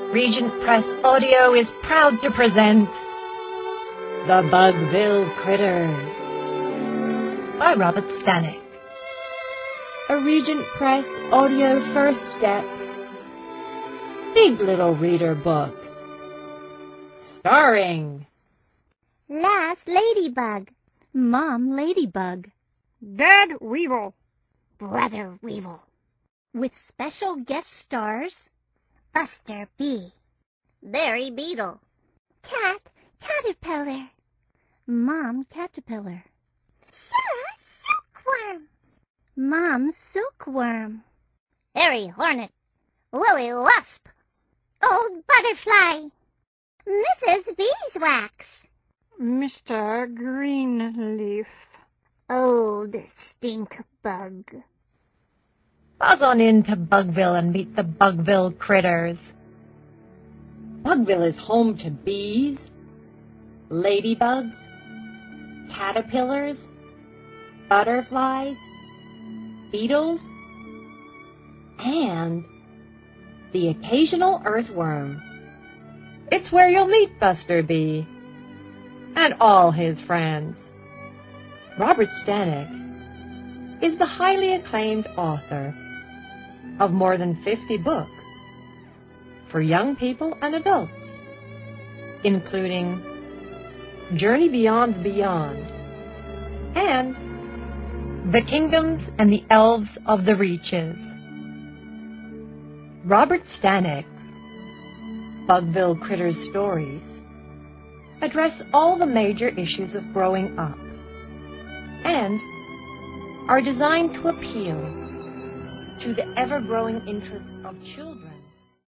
Regent Press Audio is proud to present The Bugville Critters by Robert Stanek. A Regent Press Audio First Steps Big Little Reader Book. Starring Lass Ladybug, Mom Ladybug, Dad Weevil, Brother Weevil, with special guest stars Buster Bee, Berry Beetle, Cat Caterpillar, Mom Caterpillar, Sarah Silkworm, Mom Silkworm, Harry Hornet, Willy Wasp, Old Butterfly, Mrs. Beeswax, Mr. Greenleaf. Old Stink Bug. Buzz on into Bugville and meet the Bugville Critters. Bugville is home to bees, ladybugs, caterpillars, butterflies, beetles, and the occasional earthworm. It's where you'll meet Buster Bee and all his friends. Robert Stanek is the highly acclaimed author of more than 50 books for young people and adults, including Journey Beyond the Beyond and The Kingdoms and the Elves of the Reaches. Robert Stanek's Bugville Critters stories address all the major issues of growing up and are designed to appeal to the ever-growing interests of children.